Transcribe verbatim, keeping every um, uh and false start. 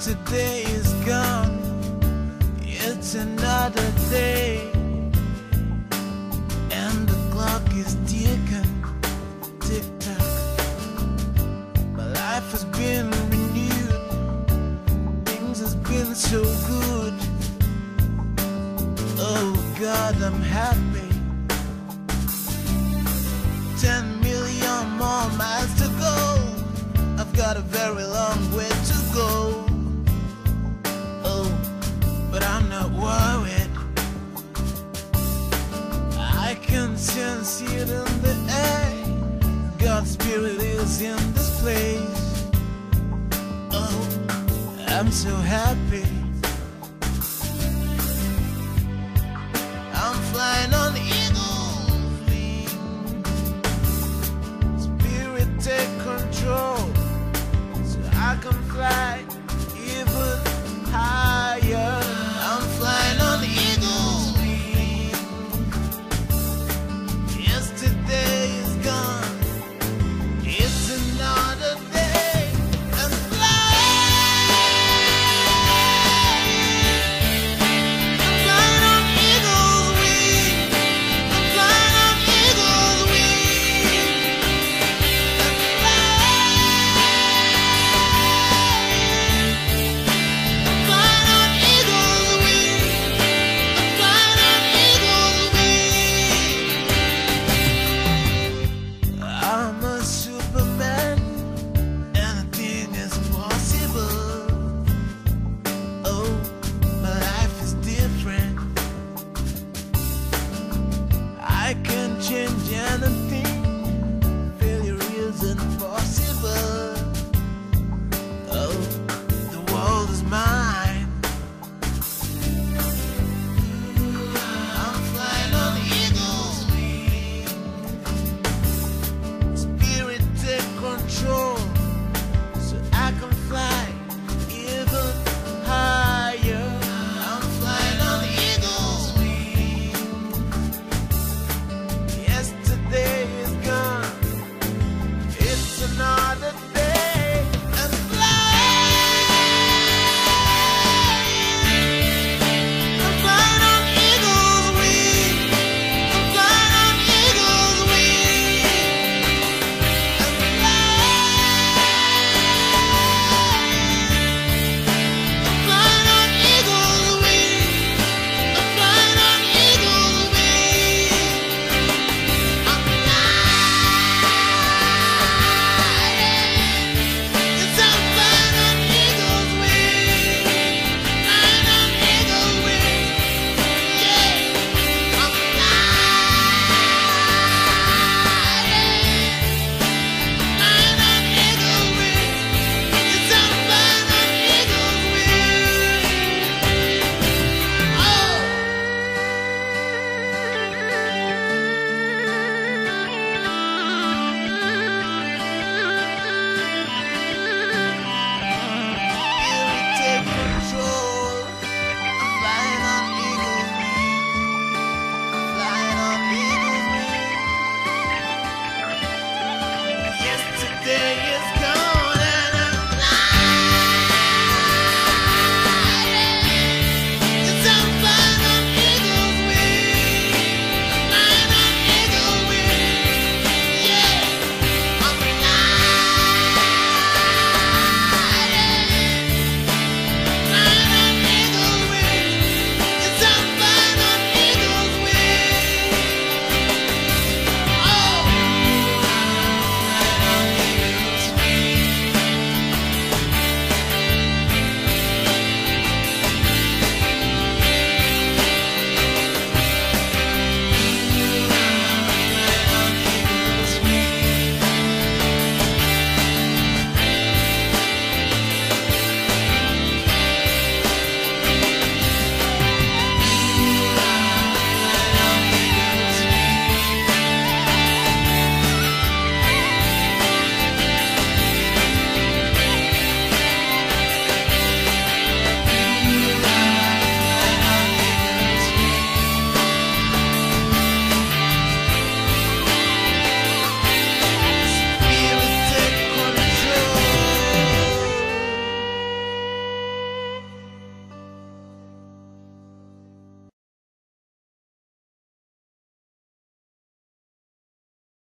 today is gone, it's another day, and the clock is ticking, tick tock. My life has been renewed, things has been so good. Oh God, I'm happy. Ten million more miles to go, I've got a very long way to go. Oh, but I'm not worried, I can sense it in the air, God's spirit is in this place. Oh, I'm so happy.